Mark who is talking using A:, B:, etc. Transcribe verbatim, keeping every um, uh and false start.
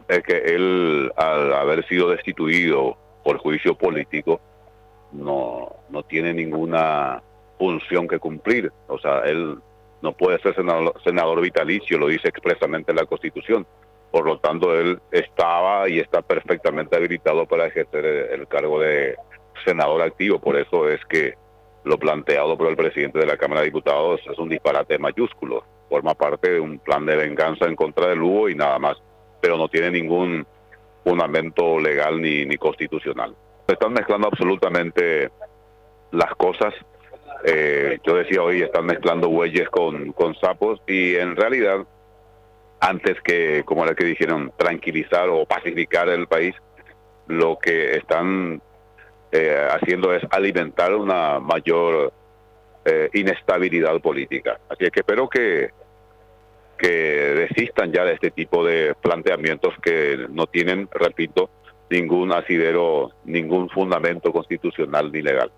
A: es que él, al haber sido destituido por juicio político, no, no tiene ninguna función que cumplir. O sea, él no puede ser senador, senador vitalicio, lo dice expresamente la Constitución. Por lo tanto, él estaba y está perfectamente habilitado para ejercer el, el cargo de senador activo. Por eso es que lo planteado por el presidente de la Cámara de Diputados es un disparate mayúsculo. Forma parte de un plan de venganza en contra de Lugo y nada más, pero no tiene ningún fundamento legal ni, ni constitucional. Están mezclando absolutamente las cosas. Eh, yo decía hoy, están mezclando bueyes con, con sapos, y en realidad, antes que, como era que dijeron, tranquilizar o pacificar el país, lo que están eh, haciendo es alimentar una mayor eh, inestabilidad política. Así es que espero que, que desistan ya de este tipo de planteamientos que no tienen, repito, ningún asidero, ningún fundamento constitucional ni legal.